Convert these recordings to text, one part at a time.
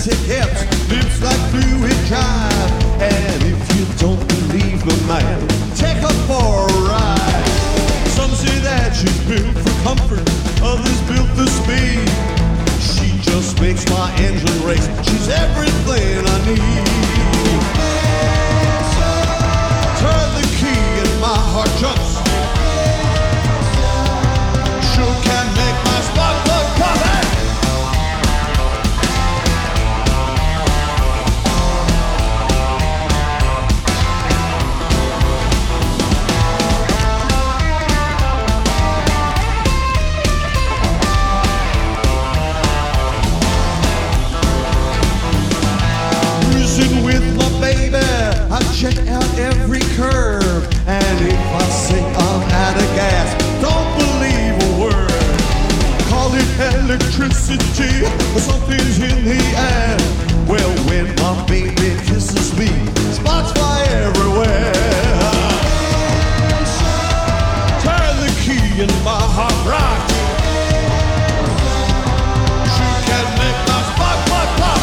tickets, lips like fluid drive. And if you don't believe me, man, take her for a ride. Some say that she's built for comfort, others built for speed. She just makes my engine race, she's everything I need. Turn the key and my heart jumps. Sure can make my spark plug pop. With my baby, I check out every curve. And if I say I'm out of gas, don't believe a word. Call it electricity, or something's in the air. Well, when my baby kisses me, sparks fly everywhere. Turn the key and my heart rocks. She can make my spark plug pop.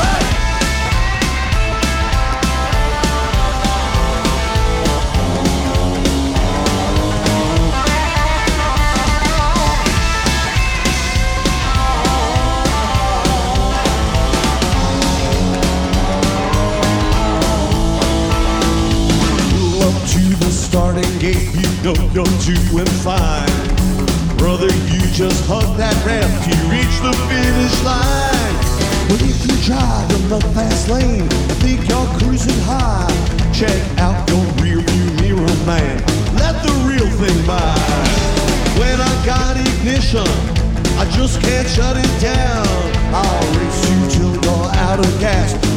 Starting gate, you know you're doing fine. Brother, you just hug that ramp to reach the finish line. But if you drive in the fast lane and think you're cruising high, check out your rear view mirror, man. Let the real thing by. When I got ignition, I just can't shut it down. I'll race you till you're out of gas.